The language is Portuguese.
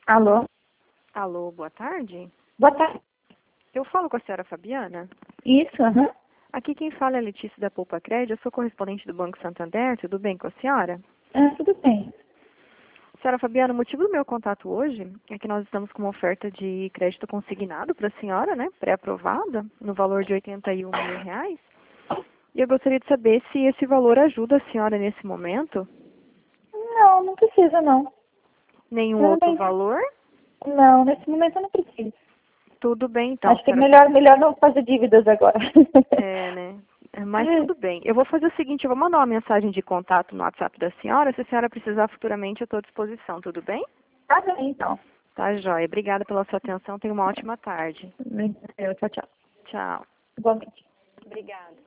Alô? Alô, boa tarde. Boa tarde. Eu falo com a senhora Fabiana. Isso, aham. Aqui quem fala é a Letícia da Poupa Crédito. Eu sou correspondente do Banco Santander. Tudo bem com a senhora? Tudo bem. Senhora Fabiana, o motivo do meu contato hoje é que nós estamos com uma oferta de crédito consignado para a senhora, né? Pré-aprovada, no valor de R$ 81 mil. E eu gostaria de saber se esse valor ajuda a senhora nesse momento. Não precisa, não. Nenhum Tudo outro bem. valor? Não, nesse momento eu não preciso. Tudo bem, então, Acho que é senhora. melhor não fazer dívidas agora. É, né? Mas tudo bem. Eu vou fazer o seguinte, eu vou mandar uma mensagem de contato no WhatsApp da senhora. Se a senhora precisar futuramente, eu estou à disposição, tudo bem? Tá bem, então. Tá, joia. Obrigada pela sua atenção. Tenha uma ótima tarde. Tchau, tchau. Tchau. Igualmente. Obrigada.